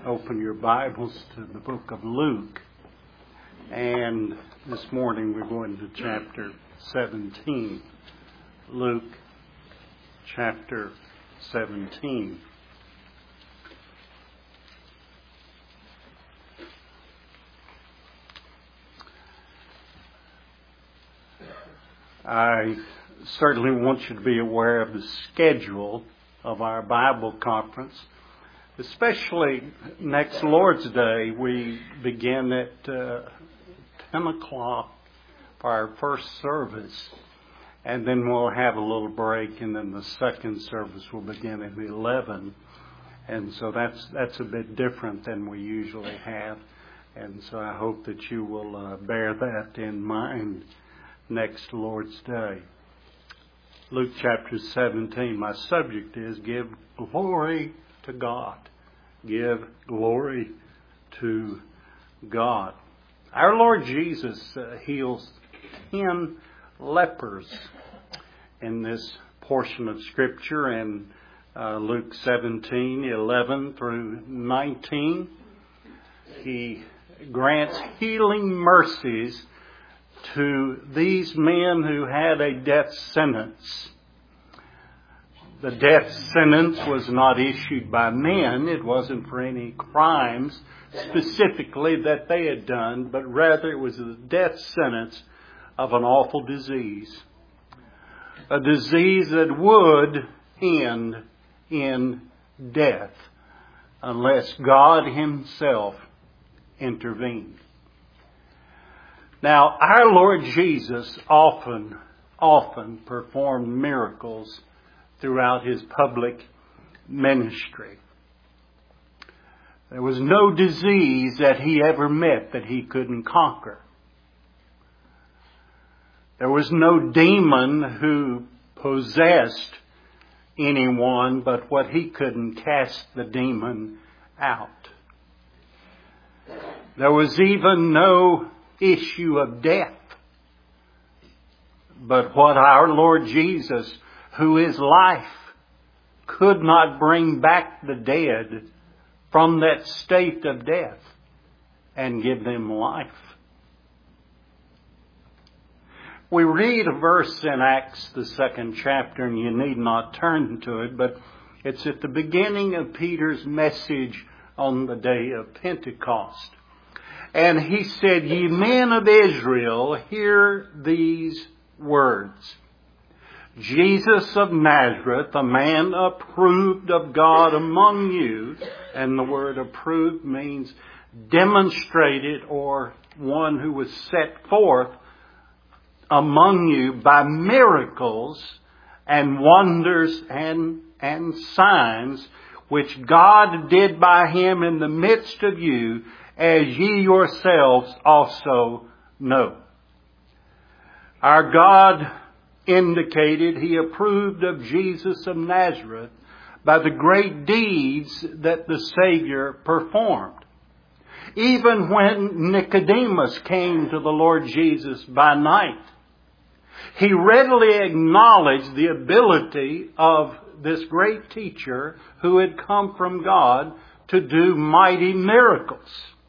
open your Bibles to the book of Luke. And this morning we're going to chapter 17. Luke chapter 17. I certainly want you to be aware of the schedule of our Bible conference. Especially next Lord's Day, we begin at 10 o'clock for our first service. And then we'll have a little break, and then the second service will begin at 11. And so that's a bit different than we usually have. And so I hope that you will bear that in mind next Lord's Day. Luke chapter 17, my subject is Give Glory to God. Give glory to God. Our Lord Jesus heals 10 lepers in this portion of Scripture in Luke 17:11 through 19. He grants healing mercies to these men who had a death sentence. The death sentence was not issued by men. It wasn't for any crimes specifically that they had done, but rather it was the death sentence of an awful disease. A disease that would end in death unless God Himself intervened. Now, our Lord Jesus often performed miracles throughout His public ministry. There was no disease that He ever met that He couldn't conquer. There was no demon who possessed anyone but what He couldn't cast the demon out. There was even no issue of death but what our Lord Jesus, who is life, could not bring back the dead from that state of death and give them life. We read a verse in Acts, the 2nd chapter, and you need not turn to it, but it's at the beginning of Peter's message on the day of Pentecost. And he said, "Ye men of Israel, hear these words. Jesus of Nazareth, a man approved of God among you," and the word approved means demonstrated or one who was set forth among you by miracles and wonders and signs which God did by Him in the midst of you, as ye yourselves also know. Our God indicated He approved of Jesus of Nazareth by the great deeds that the Savior performed. Even when Nicodemus came to the Lord Jesus by night, he readily acknowledged the ability of this great teacher who had come from God to do mighty miracles.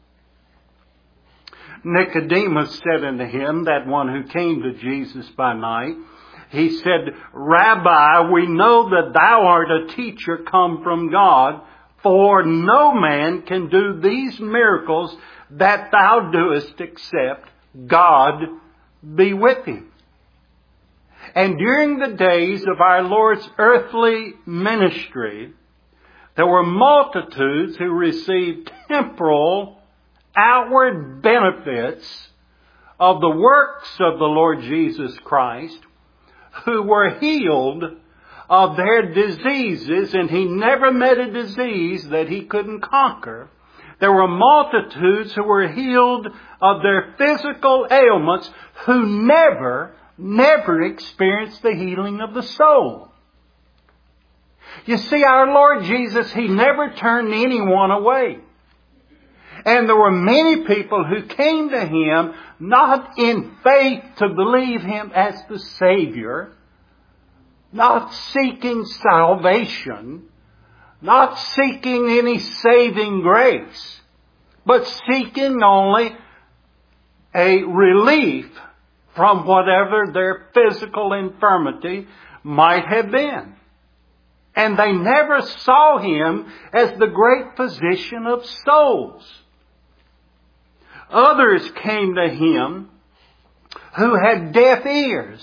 Nicodemus said unto Him, that one who came to Jesus by night, he said, "Rabbi, we know that thou art a teacher come from God, for no man can do these miracles that thou doest except God be with him." And during the days of our Lord's earthly ministry, there were multitudes who received temporal, outward benefits of the works of the Lord Jesus Christ, who were healed of their diseases, and He never met a disease that He couldn't conquer. There were multitudes who were healed of their physical ailments who never experienced the healing of the soul. You see, our Lord Jesus, He never turned anyone away. And there were many people who came to Him not in faith to believe Him as the Savior, not seeking salvation, not seeking any saving grace, but seeking only a relief from whatever their physical infirmity might have been. And they never saw Him as the great physician of souls. Others came to Him who had deaf ears.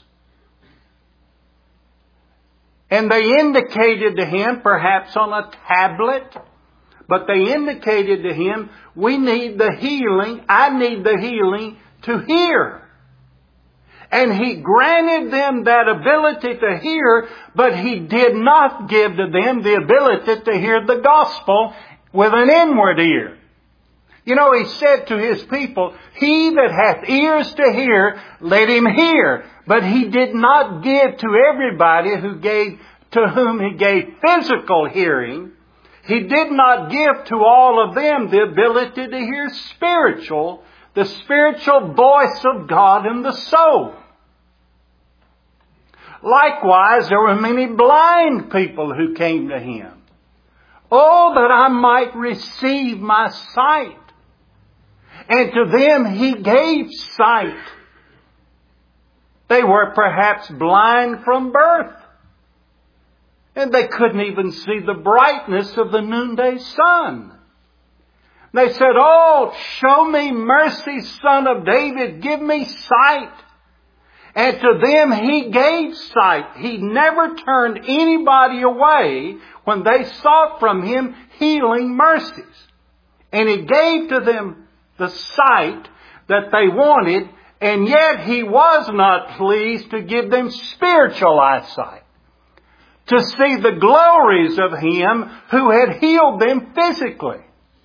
And they indicated to Him, perhaps on a tablet, but they indicated to Him, we need the healing, I need the healing to hear. And He granted them that ability to hear, but He did not give to them the ability to hear the gospel with an inward ear. You know, He said to His people, he that hath ears to hear, let him hear. But He did not give to everybody to whom He gave physical hearing. He did not give to all of them the ability to hear the spiritual voice of God in the soul. Likewise, there were many blind people who came to Him. Oh, that I might receive my sight. And to them He gave sight. They were perhaps blind from birth. And they couldn't even see the brightness of the noonday sun. They said, oh, show me mercy, Son of David, give me sight. And to them He gave sight. He never turned anybody away when they sought from Him healing mercies. And He gave to them the sight that they wanted, and yet He was not pleased to give them spiritual eyesight, to see the glories of Him who had healed them physically.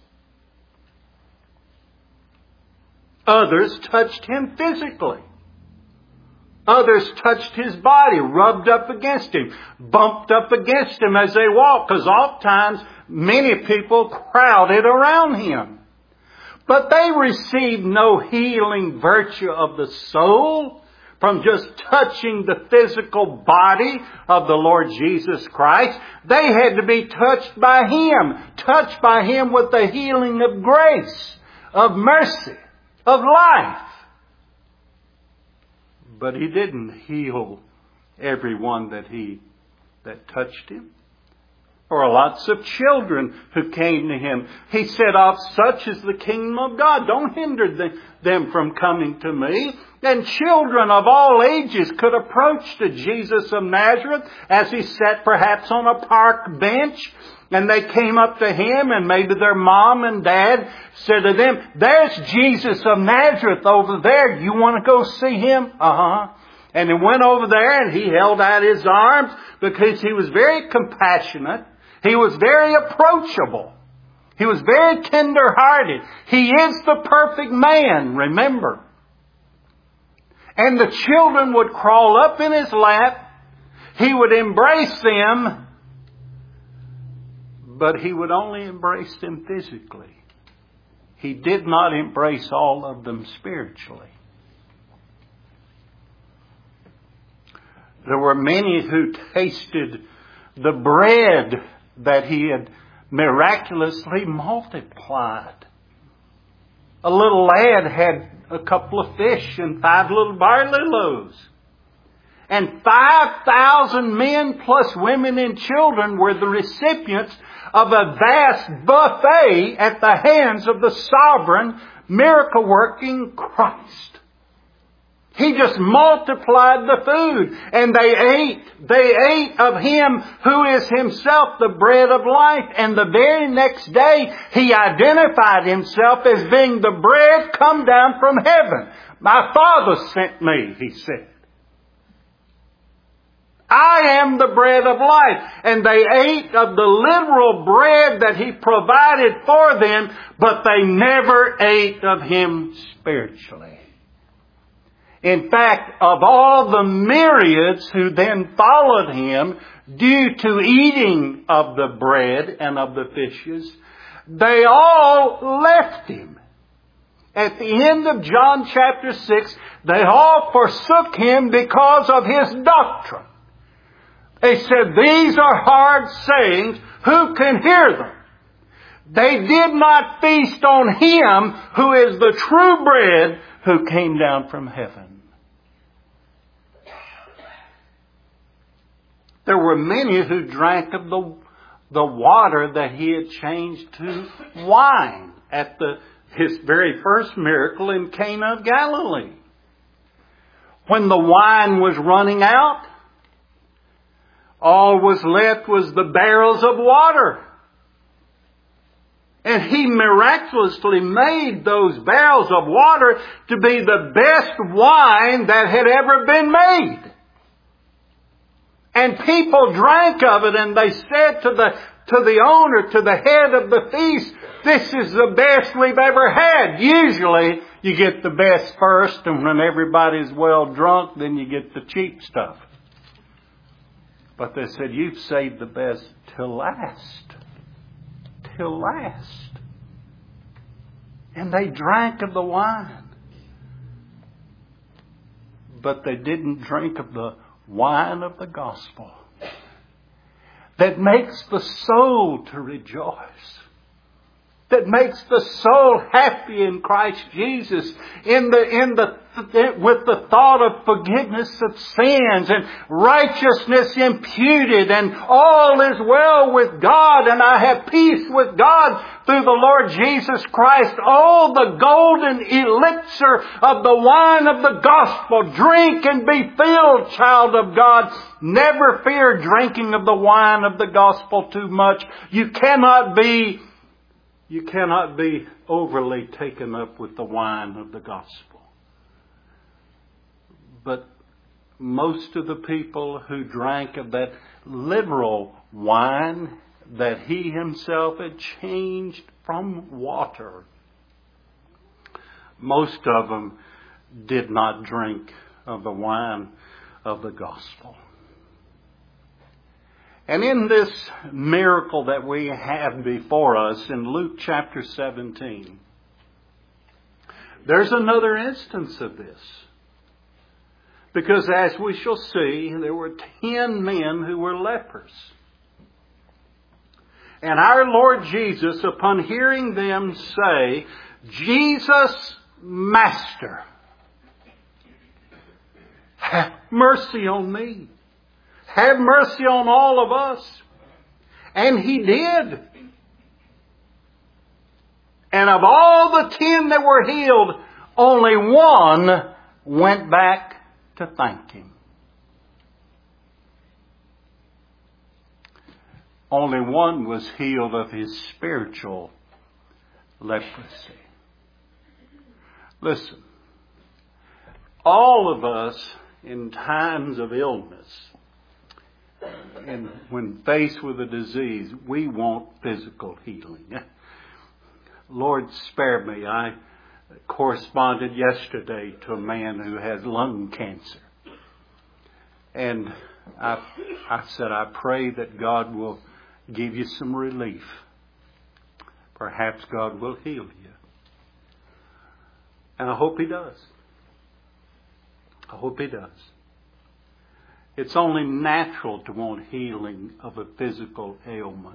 Others touched Him physically. Others touched His body, rubbed up against Him, bumped up against Him as they walked, because oftentimes many people crowded around Him. But they received no healing virtue of the soul from just touching the physical body of the Lord Jesus Christ. They had to be touched by Him with the healing of grace, of mercy, of life. But He didn't heal everyone that touched Him. There were lots of children who came to Him. He said, of such is the kingdom of God. Don't hinder them from coming to me. And children of all ages could approach to Jesus of Nazareth as He sat perhaps on a park bench. And they came up to Him, and maybe their mom and dad said to them, there's Jesus of Nazareth over there. You want to go see Him? And he went over there and He held out His arms because He was very compassionate. He was very approachable. He was very tender-hearted. He is the perfect man, remember. And the children would crawl up in His lap. He would embrace them. But He would only embrace them physically. He did not embrace all of them spiritually. There were many who tasted the bread that He had miraculously multiplied. A little lad had a couple of fish and 5 little barley loaves. And 5,000 men plus women and children were the recipients of a vast buffet at the hands of the sovereign, miracle-working Christ. He just multiplied the food, and they ate. They ate of Him who is Himself the bread of life. And the very next day, He identified Himself as being the bread come down from heaven. My Father sent me, He said. I am the bread of life. And they ate of the literal bread that He provided for them, but they never ate of Him spiritually. In fact, of all the myriads who then followed Him due to eating of the bread and of the fishes, they all left Him. At the end of John chapter 6, they all forsook Him because of His doctrine. They said, these are hard sayings. Who can hear them? They did not feast on Him who is the true bread who came down from heaven. There were many who drank of the water that He had changed to wine at His very first miracle in Cana of Galilee. When the wine was running out, all was left was the barrels of water. And He miraculously made those barrels of water to be the best wine that had ever been made. And people drank of it, and they said to the owner, to the head of the feast, this is the best we've ever had. Usually you get the best first, and when everybody's well drunk, then you get the cheap stuff. But they said, you've saved the best till last. Till last. And they drank of the wine. But they didn't drink of the wine of the gospel that makes the soul to rejoice, that makes the soul happy in Christ Jesus, with the thought of forgiveness of sins and righteousness imputed, and all is well with God, and I have peace with God through the Lord Jesus Christ. Oh, the golden elixir of the wine of the gospel. Drink and be filled, child of God. Never fear drinking of the wine of the gospel too much. You cannot be overly taken up with the wine of the gospel. But most of the people who drank of that literal wine that He Himself had changed from water, most of them did not drink of the wine of the gospel. And in this miracle that we have before us in Luke chapter 17, there's another instance of this. Because as we shall see, there were 10 men who were lepers. And our Lord Jesus, upon hearing them say, Jesus, Master, have mercy on me. Have mercy on all of us. And He did. And of all the 10 that were healed, only one went back to thank Him. Only one was healed of his spiritual leprosy. Listen, all of us in times of illness, and when faced with a disease, we want physical healing. Lord, spare me. I corresponded yesterday to a man who has lung cancer. And I said, I pray that God will give you some relief. Perhaps God will heal you. And I hope He does. I hope He does. It's only natural to want healing of a physical ailment.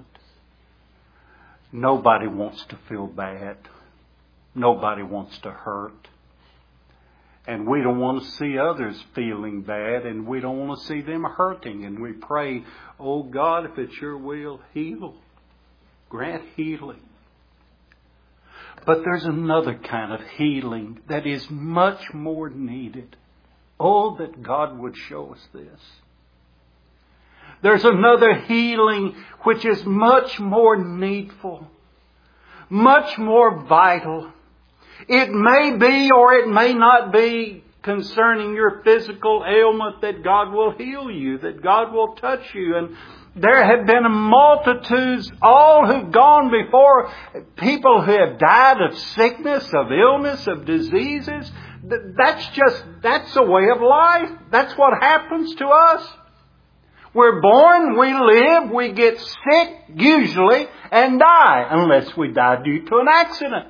Nobody wants to feel bad. Nobody wants to hurt. And we don't want to see others feeling bad, and we don't want to see them hurting. And we pray, oh God, if it's your will, heal. Grant healing. But there's another kind of healing that is much more needed. Oh, that God would show us this. There's another healing which is much more needful, much more vital. It may be or it may not be concerning your physical ailment that God will heal you, that God will touch you. And there have been multitudes, all who've gone before, people who have died of sickness, of illness, of diseases. That's a way of life. That's what happens to us. We're born, we live, we get sick, usually, and die, unless we die due to an accident.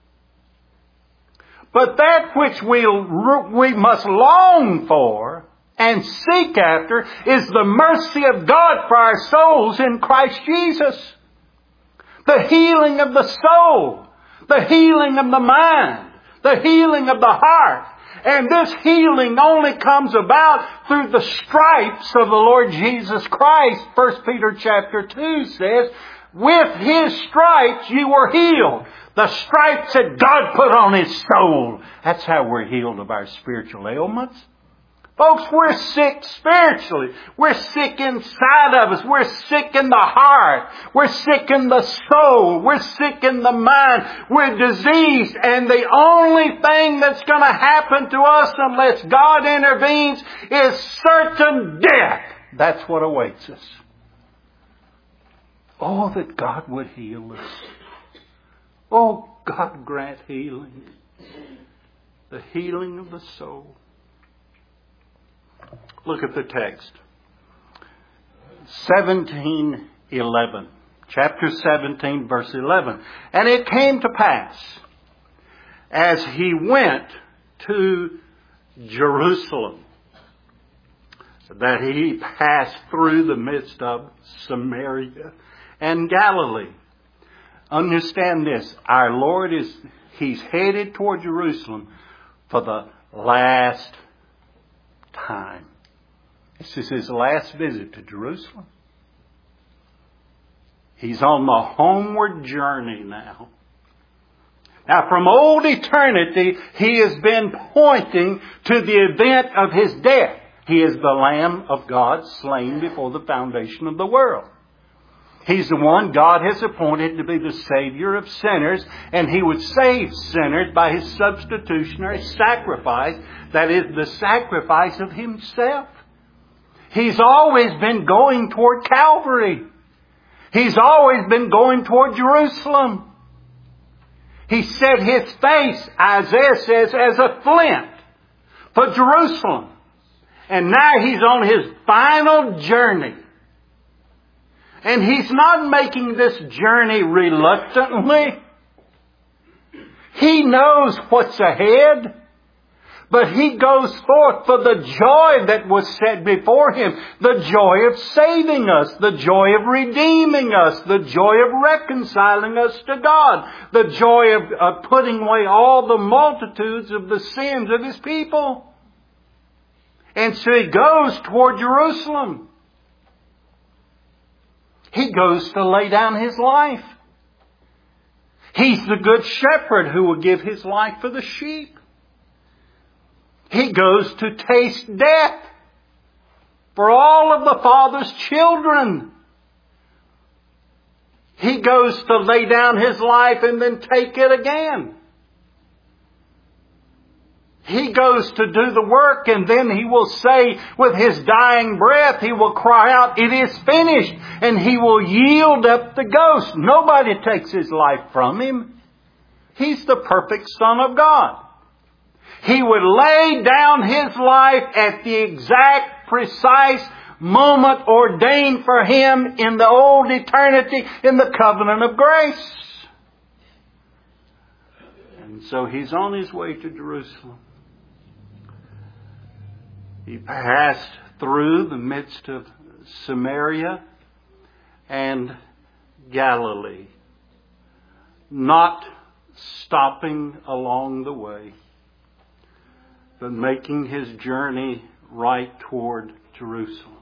But that which we must long for and seek after is the mercy of God for our souls in Christ Jesus. The healing of the soul, the healing of the mind, the healing of the heart. And this healing only comes about through the stripes of the Lord Jesus Christ. 1 Peter chapter 2 says, with His stripes you were healed. The stripes that God put on His soul. That's how we're healed of our spiritual ailments. Folks, we're sick spiritually. We're sick inside of us. We're sick in the heart. We're sick in the soul. We're sick in the mind. We're diseased. And the only thing that's going to happen to us unless God intervenes is certain death. That's what awaits us. Oh, that God would heal us. Oh, God grant healing. The healing of the soul. Look at the text. 17:11. Chapter 17, verse 11. And it came to pass, as he went to Jerusalem, that he passed through the midst of Samaria and Galilee. Understand this. Our Lord He's headed toward Jerusalem for the last time. This is His last visit to Jerusalem. He's on the homeward journey now. Now, from old eternity, He has been pointing to the event of His death. He is the Lamb of God slain before the foundation of the world. He's the one God has appointed to be the Savior of sinners, and He would save sinners by His substitutionary sacrifice, that is, the sacrifice of Himself. He's always been going toward Calvary. He's always been going toward Jerusalem. He set His face, Isaiah says, as a flint for Jerusalem. And now He's on His final journey. And He's not making this journey reluctantly. He knows what's ahead. But He goes forth for the joy that was set before Him. The joy of saving us. The joy of redeeming us. The joy of reconciling us to God. The joy of putting away all the multitudes of the sins of His people. And so He goes toward Jerusalem. He goes to lay down His life. He's the good shepherd who will give His life for the sheep. He goes to taste death for all of the Father's children. He goes to lay down His life and then take it again. He goes to do the work, and then He will say with His dying breath, He will cry out, "It is finished," and He will yield up the ghost. Nobody takes His life from Him. He's the perfect Son of God. He would lay down His life at the exact, precise moment ordained for Him in the old eternity, in the covenant of grace. And so He's on His way to Jerusalem. He passed through the midst of Samaria and Galilee, not stopping along the way, but making His journey right toward Jerusalem.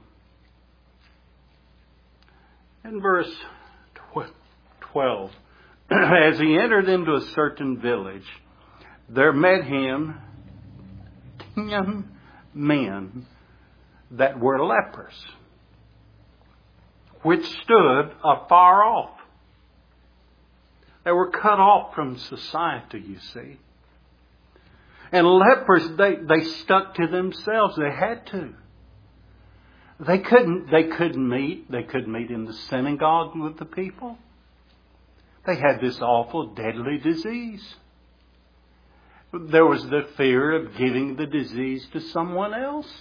In verse 12, as He entered into a certain village, there met Him 10 men that were lepers, which stood afar off. They were cut off from society, you see. And lepers, they stuck to themselves. They had to. They couldn't meet. They couldn't meet in the synagogue with the people. They had this awful, deadly disease. There was the fear of giving the disease to someone else.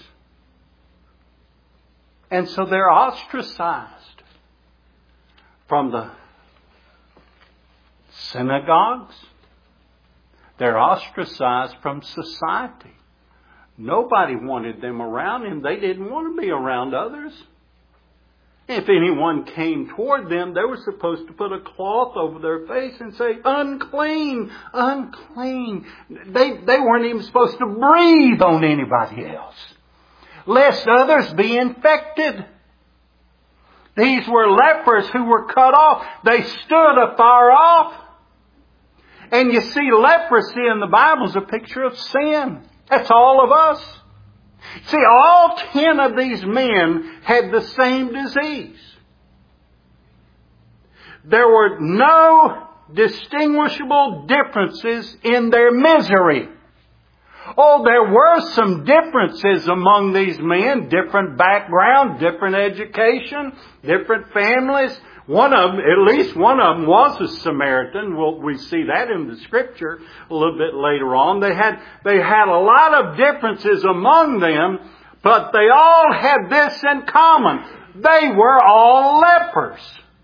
And so they're ostracized from the synagogues. They're ostracized from society. Nobody wanted them around him. They didn't want to be around others. If anyone came toward them, they were supposed to put a cloth over their face and say, unclean, unclean. They weren't even supposed to breathe on anybody else, lest others be infected. These were lepers who were cut off. They stood afar off. And you see, leprosy in the Bible is a picture of sin. That's all of us. See, all 10 of these men had the same disease. There were no distinguishable differences in their misery. Oh, there were some differences among these men, different background, different education, different families. One of them, at least one of them was a Samaritan. We see that in the Scripture a little bit later on. They had a lot of differences among them, but they all had this in common. They were all lepers.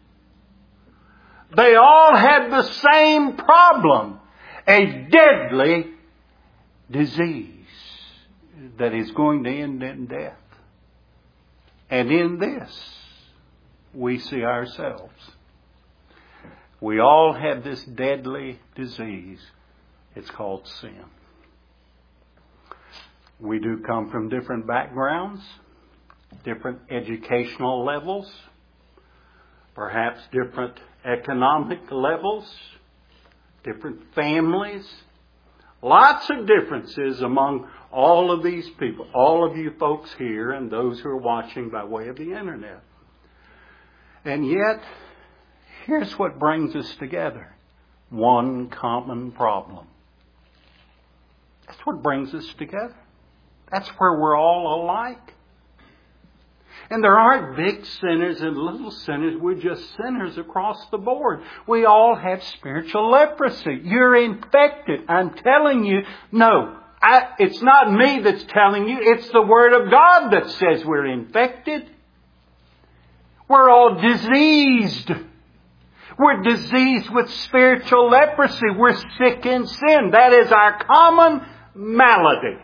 They all had the same problem, a deadly disease that is going to end in death. And in this, we see ourselves. We all have this deadly disease. It's called sin. We do come from different backgrounds, different educational levels, perhaps different economic levels, different families. Lots of differences among all of these people, all of you folks here and those who are watching by way of the internet. And yet, here's what brings us together. One common problem. That's what brings us together. That's where we're all alike. And there aren't big sinners and little sinners. We're just sinners across the board. We all have spiritual leprosy. You're infected. I'm telling you, no, it's not me that's telling you. It's the Word of God that says we're infected. We're all diseased. We're diseased with spiritual leprosy. We're sick in sin. That is our common malady.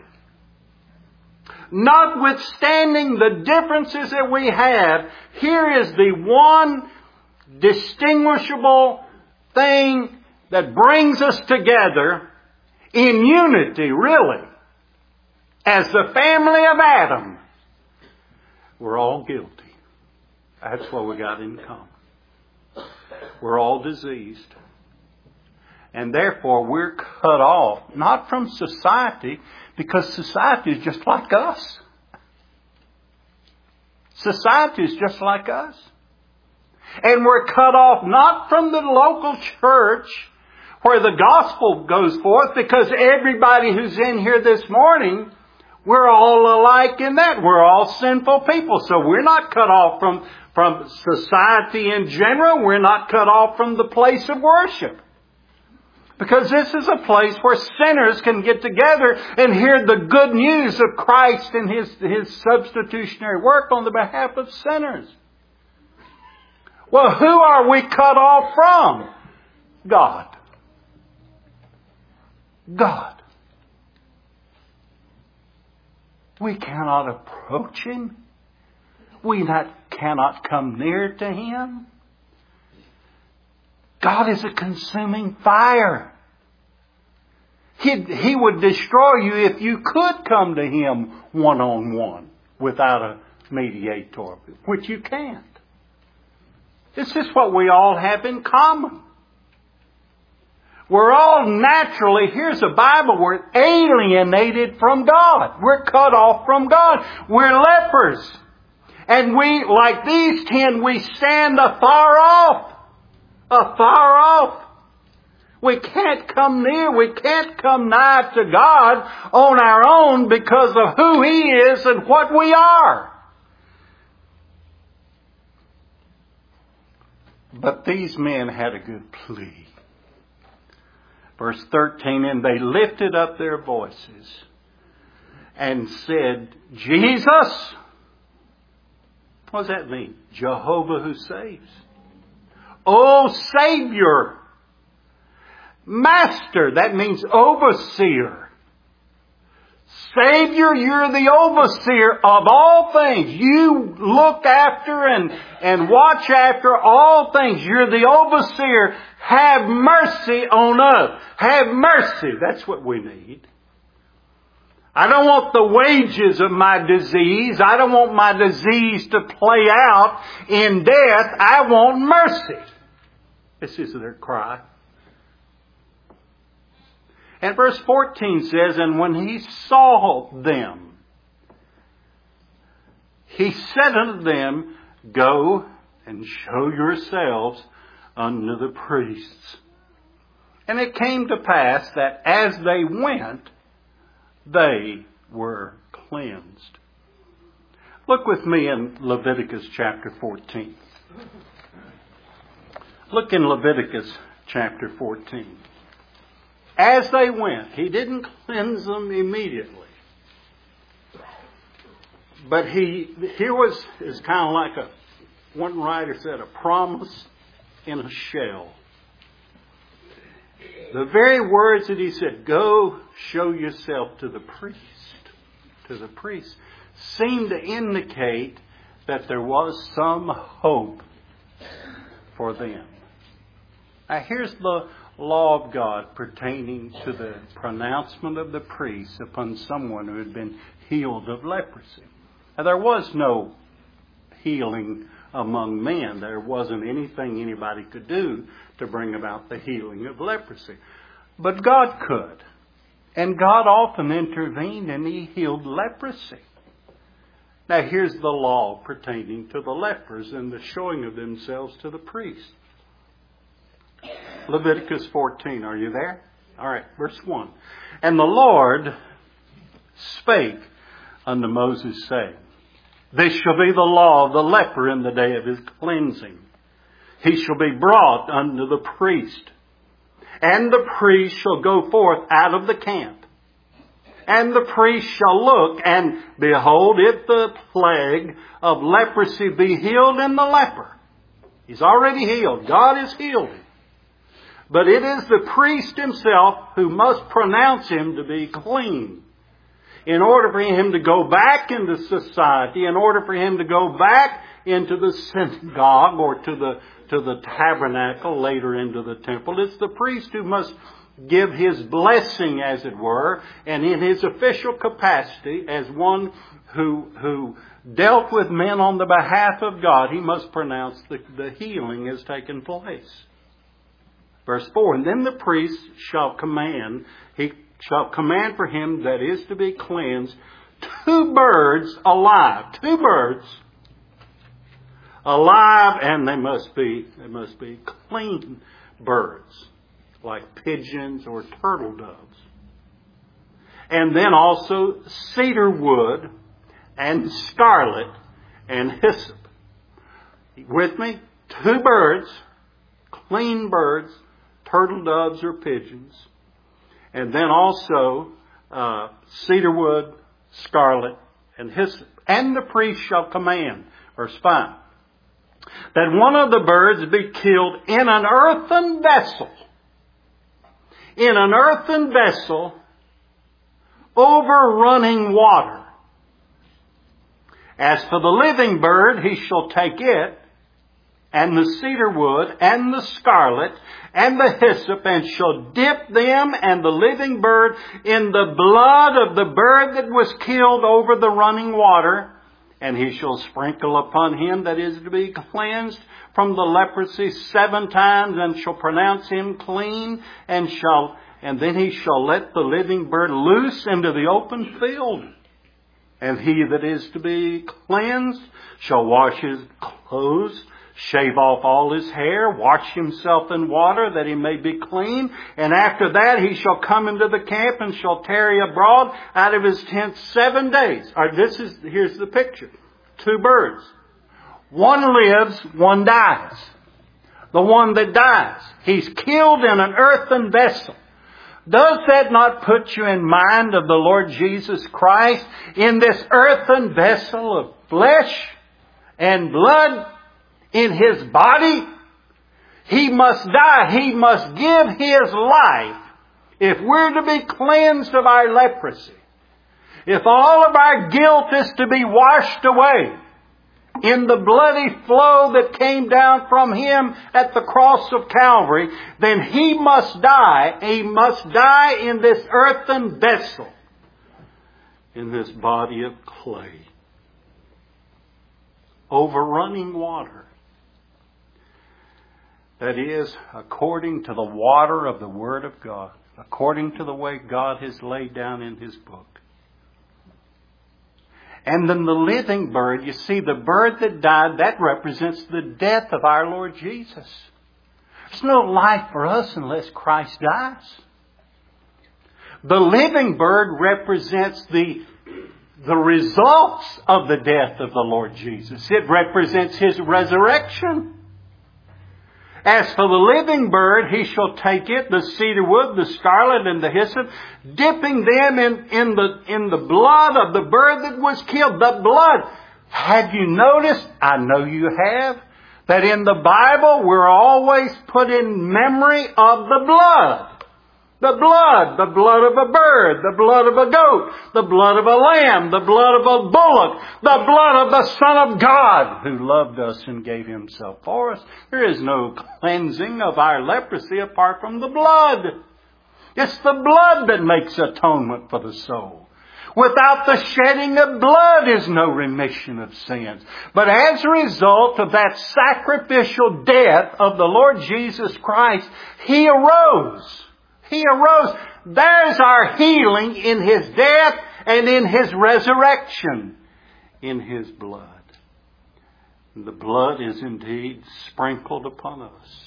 Notwithstanding the differences that we have, here is the one distinguishable thing that brings us together in unity, really. As the family of Adam, we're all guilty. That's what we got in common. We're all diseased. And therefore we're cut off, not from society, because society is just like us. Society is just like us. And we're cut off not from the local church where the gospel goes forth, because everybody who's in here this morning, we're all alike in that. We're all sinful people. So we're not cut off from society in general. We're not cut off from the place of worship. Because this is a place where sinners can get together and hear the good news of Christ and His substitutionary work on the behalf of sinners. Well, who are we cut off from? God. God. We cannot approach Him. We cannot come near to Him. God is a consuming fire. He would destroy you if you could come to Him one-on-one without a mediator, which you can't. This is what we all have in common. We're all naturally, here's a Bible word, alienated from God. We're cut off from God. We're lepers. And we, like these 10, we stand afar off. Afar off. We can't come near, we can't come nigh to God on our own because of who He is and what we are. But these men had a good plea. Verse 13, and they lifted up their voices and said, Jesus. What does that mean? Jehovah who saves. Oh, Savior. Master, that means overseer. Savior, you're the overseer of all things. You look after and watch after all things. You're the overseer. Have mercy on us. Have mercy. That's what we need. I don't want the wages of my disease. I don't want my disease to play out in death. I want mercy. This is their cry. And verse 14 says, and when he saw them, he said unto them, go and show yourselves unto the priests. And it came to pass that as they went, they were cleansed. Look with me in Leviticus chapter 14. Look in Leviticus chapter 14. As they went, he didn't cleanse them immediately. But here is kind of like one writer said, a promise in a shell. The very words that he said, go show yourself to the priest, seemed to indicate that there was some hope for them. Now here's the law of God pertaining to the pronouncement of the priest upon someone who had been healed of leprosy. Now, there was no healing among men. There wasn't anything anybody could do to bring about the healing of leprosy. But God could. And God often intervened and He healed leprosy. Now here's the law pertaining to the lepers and the showing of themselves to the priest. Leviticus 14, are you there? All right, verse 1. And the Lord spake unto Moses, saying, this shall be the law of the leper in the day of his cleansing. He shall be brought unto the priest. And the priest shall go forth out of the camp. And the priest shall look, and behold, if the plague of leprosy be healed in the leper. He's already healed. God has healed him. But it is the priest himself who must pronounce him to be clean. In order for him to go back into society, in order for him to go back into the synagogue or to the tabernacle, later into the temple, it's the priest who must give his blessing, as it were, and in his official capacity as one who dealt with men on the behalf of God, he must pronounce the healing has taken place. Verse 4, and then the priest shall command for him that is to be cleansed 2 birds alive. 2 birds alive, and they must be clean birds, like pigeons or turtle doves. And then also cedar wood and scarlet and hyssop. With me? 2 birds, clean birds, turtle doves or pigeons. And then also cedar wood, scarlet, and hyssop. And the priest shall command, verse 5, that one of the birds be killed in an earthen vessel. In an earthen vessel over running water. As for the living bird, he shall take it, and the cedar wood, and the scarlet, and the hyssop, and shall dip them and the living bird in the blood of the bird that was killed over the running water. And he shall sprinkle upon him that is to be cleansed from the leprosy 7 times, and shall pronounce him clean, and then he shall let the living bird loose into the open field. And he that is to be cleansed shall wash his clothes, shave off all his hair, wash himself in water that he may be clean. And after that he shall come into the camp and shall tarry abroad out of his tent 7 days. Here's the picture. 2 birds. One lives, one dies. The one that dies, he's killed in an earthen vessel. Does that not put you in mind of the Lord Jesus Christ in this earthen vessel of flesh and blood? In his body, he must die. He must give his life if we're to be cleansed of our leprosy. if all of our guilt is to be washed away in the bloody flow that came down from Him at the cross of Calvary, then He must die. He must die in this earthen vessel, in this body of clay. Overrunning water. That is, according to the water of the Word of God, according to the way God has laid down in His book. And then the living bird, you see, the bird that died, that represents the death of our Lord Jesus. There's no life for us unless Christ dies. The living bird represents the results of the death of the Lord Jesus. It represents His resurrection. As for the living bird, he shall take it, the cedar wood, the scarlet, and the hyssop, dipping them in the blood of the bird that was killed. The blood. Have you noticed? I know you have. That in the Bible, we're always put in memory of the blood. The blood of a bird, the blood of a goat, the blood of a lamb, the blood of a bullock, the blood of the Son of God who loved us and gave Himself for us. There is no cleansing of our leprosy apart from the blood. It's the blood that makes atonement for the soul. Without the shedding of blood is no remission of sins. But as a result of that sacrificial death of the Lord Jesus Christ, He arose. He arose. There's our healing in His death and in His resurrection, in His blood. The blood is indeed sprinkled upon us.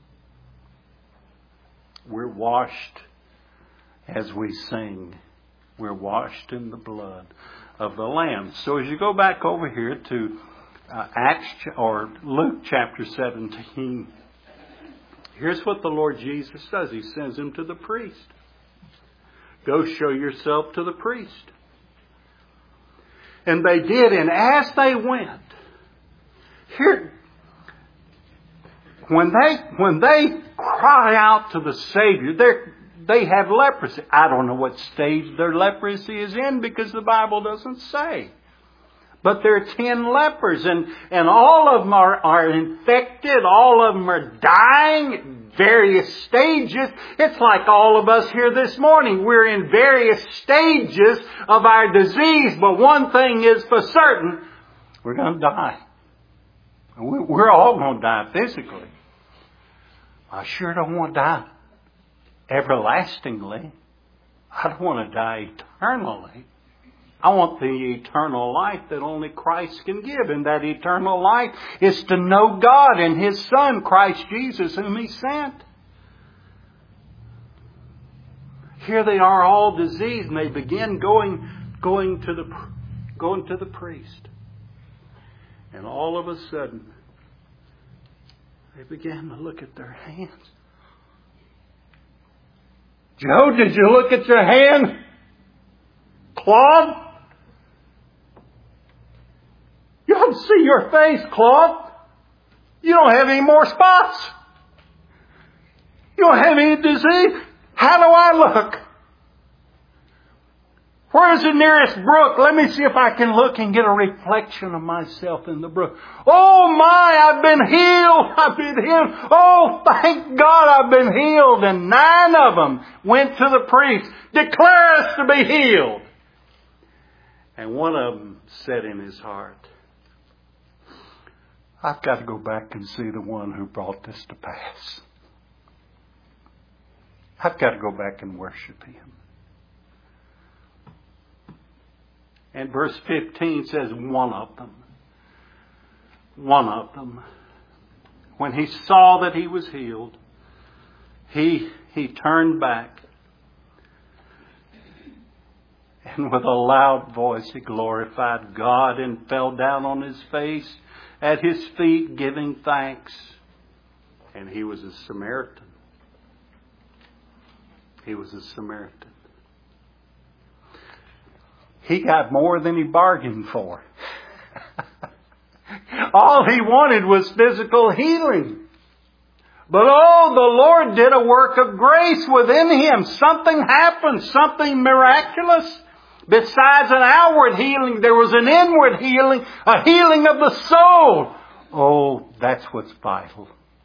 We're washed as we sing. We're washed in the blood of the Lamb. So as you go back over here to Luke chapter 17, here's what the Lord Jesus does. He sends him to the priest. Go show yourself to the priest. And they did, and as they went, here, when they cry out to the Savior, they have leprosy. I don't know what stage their leprosy is in because the Bible doesn't say. But there are 10 lepers, and all of them are infected. All of them are dying at various stages. It's like all of us here this morning. We're in various stages of our disease, but one thing is for certain, we're going to die. We're all going to die physically. I sure don't want to die everlastingly. I don't want to die eternally. I want the eternal life that only Christ can give. And that eternal life is to know God and His Son, Christ Jesus, whom He sent. Here they are all diseased, and they begin going to the priest. And all of a sudden, they began to look at their hands. Joe, did you look at your hand? Claude? You don't see your face, Claude. You don't have any more spots. You don't have any disease. How do I look? Where's the nearest brook? Let me see if I can look and get a reflection of myself in the brook. Oh my, I've been healed. I've been healed. Oh, thank God I've been healed. And 9 of them went to the priest. Declare us to be healed. And one of them said in his heart, I've got to go back and see the one who brought this to pass. I've got to go back and worship Him. And verse 15 says one of them, when he saw that he was healed, he turned back. And with a loud voice he glorified God and fell down on his face at His feet, giving thanks. And he was a Samaritan. He was a Samaritan. He got more than he bargained for. All he wanted was physical healing. But the Lord did a work of grace within him. Something happened, something miraculous. Besides an outward healing, there was an inward healing, a healing of the soul. Oh, that's what's vital.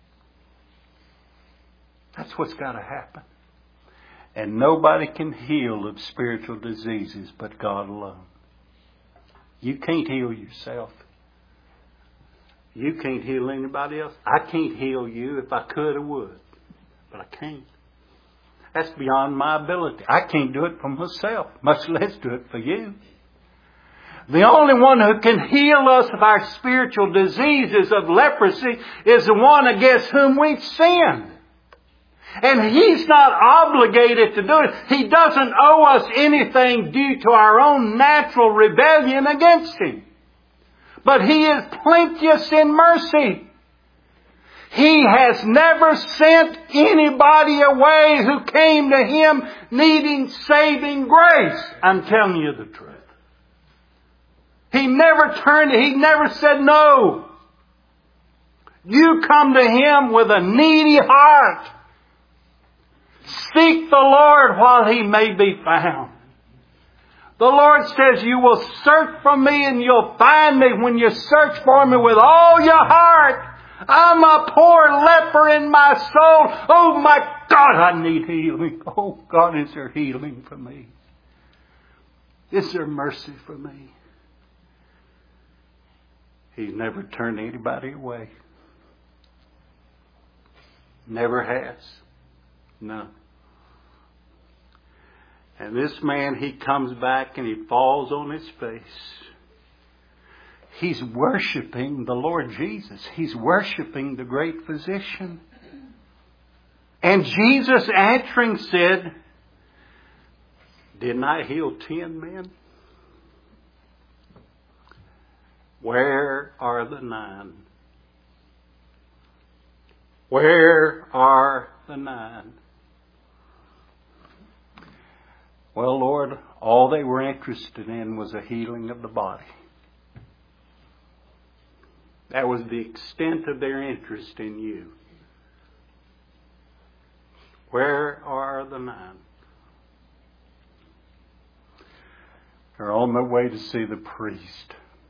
That's what's got to happen. And nobody can heal of spiritual diseases but God alone. You can't heal yourself. You can't heal anybody else. I can't heal you. If I could, I would. But I can't. That's beyond my ability. I can't do it for myself, much less do it for you. The only one who can heal us of our spiritual diseases of leprosy is the one against whom we've sinned. And He's not obligated to do it. He doesn't owe us anything due to our own natural rebellion against Him. But He is plenteous in mercy. He has never sent anybody away who came to Him needing saving grace. I'm telling you the truth. He never said no. You come to Him with a needy heart. Seek the Lord while He may be found. The Lord says, you will search for me and you'll find me when you search for me with all your heart. I'm a poor leper in my soul. Oh my God, I need healing. Oh God, is there healing for me? Is there mercy for me? He's never turned anybody away. Never has. No. And this man, he comes back and he falls on his face. He's worshiping the Lord Jesus. He's worshiping the great physician. And Jesus answering said, didn't I heal 10 men? Where are the 9? Where are the 9? Well, Lord, all they were interested in was a healing of the body. That was the extent of their interest in you. Where are the 9? They're on their way to see the priest.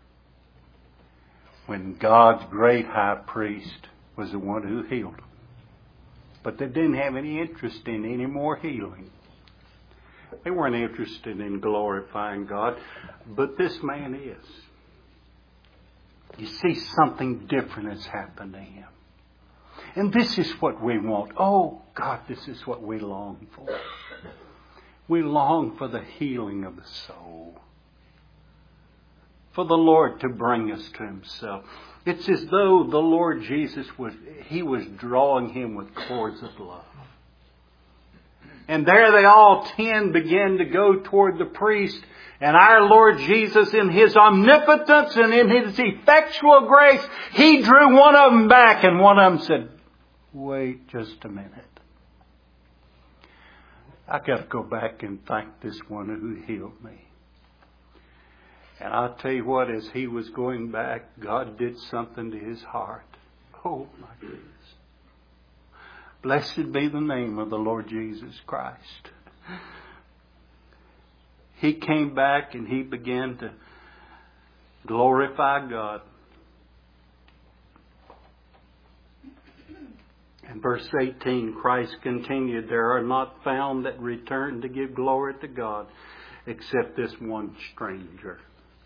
When God's great high priest was the one who healed them. But they didn't have any interest in any more healing. They weren't interested in glorifying God, but this man is. You see, something different has happened to him. And this is what we want. Oh, God, this is what we long for. We long for the healing of the soul. For the Lord to bring us to Himself. It's as though the Lord Jesus was drawing him with cords of love. And there they all 10 began to go toward the priest. And our Lord Jesus, in His omnipotence and in His effectual grace, He drew one of them back. And one of them said, wait just a minute. I got to go back and thank this one who healed me. And I'll tell you what, as he was going back, God did something to his heart. Oh my goodness. Blessed be the name of the Lord Jesus Christ. He came back and he began to glorify God. In verse 18, Christ continued, there are not found that return to give glory to God except this one stranger.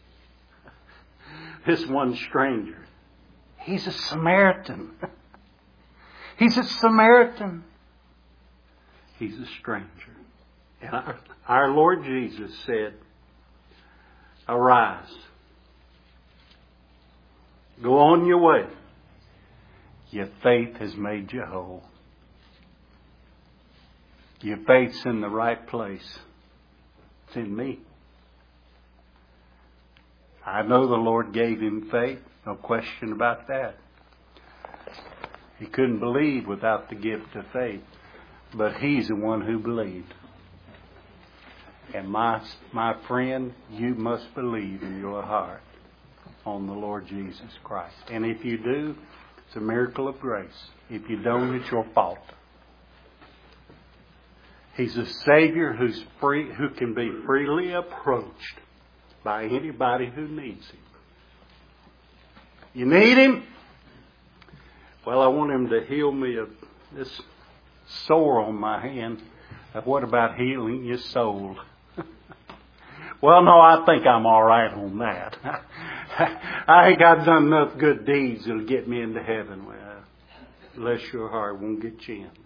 This one stranger. He's a Samaritan. He's a Samaritan. He's a stranger. And our Lord Jesus said, arise. Go on your way. Your faith has made you whole. Your faith's in the right place. It's in me. I know the Lord gave him faith. No question about that. He couldn't believe without the gift of faith. But he's the one who believed. And my friend, you must believe in your heart on the Lord Jesus Christ. And if you do, it's a miracle of grace. If you don't, it's your fault. He's a Savior who's free, who can be freely approached by anybody who needs Him. You need Him? Well, I want Him to heal me of this sore on my hand. What about healing your soul? Well, no, I think I'm all right on that. I think I've done enough good deeds that'll get me into heaven. Well, bless your heart, won't get you in.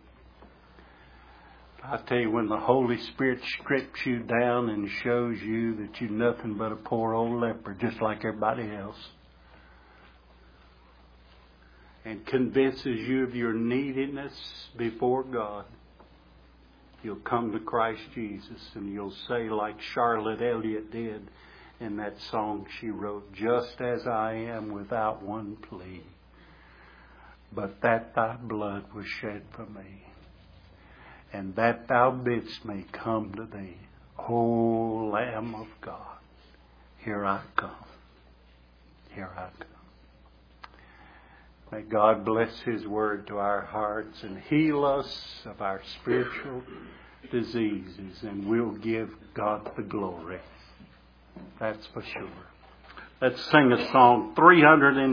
I tell you, when the Holy Spirit strips you down and shows you that you're nothing but a poor old leper, just like everybody else, and convinces you of your neediness before God, you'll come to Christ Jesus and you'll say, like Charlotte Elliott did in that song she wrote, just as I am without one plea, but that thy blood was shed for me, and that thou bidst me come to thee. O Lamb of God, here I come. Here I come. May God bless His Word to our hearts and heal us of our spiritual diseases, and we'll give God the glory. That's for sure. Let's sing a song, 300.